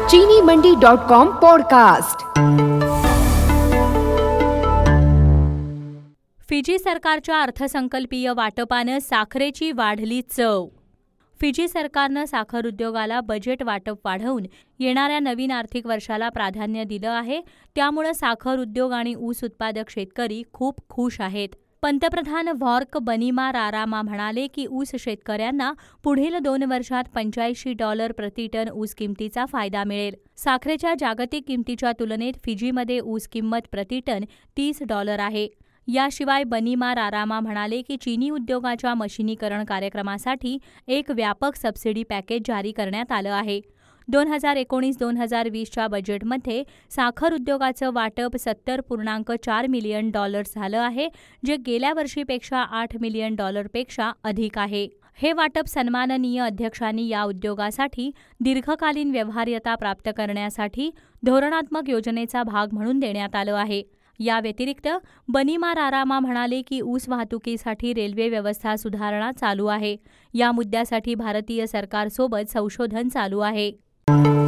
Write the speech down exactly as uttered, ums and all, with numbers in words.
चीनी Mandi dot com podcast. Fiji सरकारच्या अर्थसंकल्पीय वाटपानं साखरेची वाढली चव। फिजी सरकारनं साखर उद्योगाला बजेट वाटप वाढवून येणाऱ्या नवीन आर्थिक वर्षाला प्राधान्य दिलं आहे। त्यामुळे साखर उद्योग आणि ऊस उत्पादक शेतकरी खूप खुश आहेत। पंतप्रधान व्हॉर्क बनीमारारामा म्हणाले की ऊस शेतकऱ्यांना पुढील दोन वर्षात पंच्याऐंशी डॉलर प्रति टन ऊस किमतीचा फायदा मिळेल। साखरेच्या जागतिक किमतीच्या तुलनेत फिजीमध्ये ऊस किंमत प्रति टन तीस डॉलर आहे। याशिवाय बनीमारारामा म्हणाले की चीनी उद्योगाच्या मशिनीकरण कार्यक्रमासाठी एक व्यापक सबसिडी पॅकेज जारी करण्यात आलं आहे। दोन हजार एकोणीस दोन हजार वीसच्या बजेटमध्ये साखर उद्योगाचं वाटप सत्तर पूर्णांक चार मिलियन डॉलर्स झालं आहे, जे गेल्या वर्षीपेक्षा आठ मिलियन डॉलरपेक्षा अधिक आहे। हे वाटप सन्माननीय अध्यक्षांनी या उद्योगासाठी दीर्घकालीन व्यवहार्यता प्राप्त करण्यासाठी धोरणात्मक योजनेचा भाग म्हणून देण्यात आलं आहे। या व्यतिरिक्त बनीमारारामा म्हणाले की ऊस वाहतुकीसाठी रेल्वे व्यवस्था सुधारणा चालू आहे। या मुद्द्यासाठी भारतीय सरकारसोबत संशोधन चालू आहे।